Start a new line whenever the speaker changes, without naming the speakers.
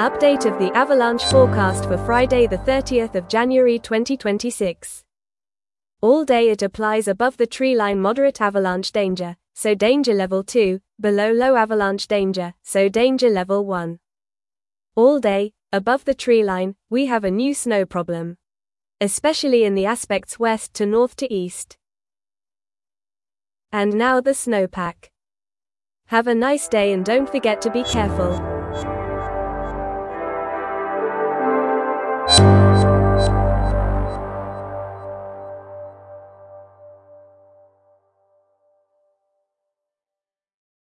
Update of the avalanche forecast for Friday the 30th of January 2026. All day it applies above the tree line moderate avalanche danger, so danger level 2, below low avalanche danger, so danger level 1. All day, above the tree line, we have a new snow problem. Especially in the aspects west to north to east. And now the snowpack. Have a nice day and don't forget to be careful.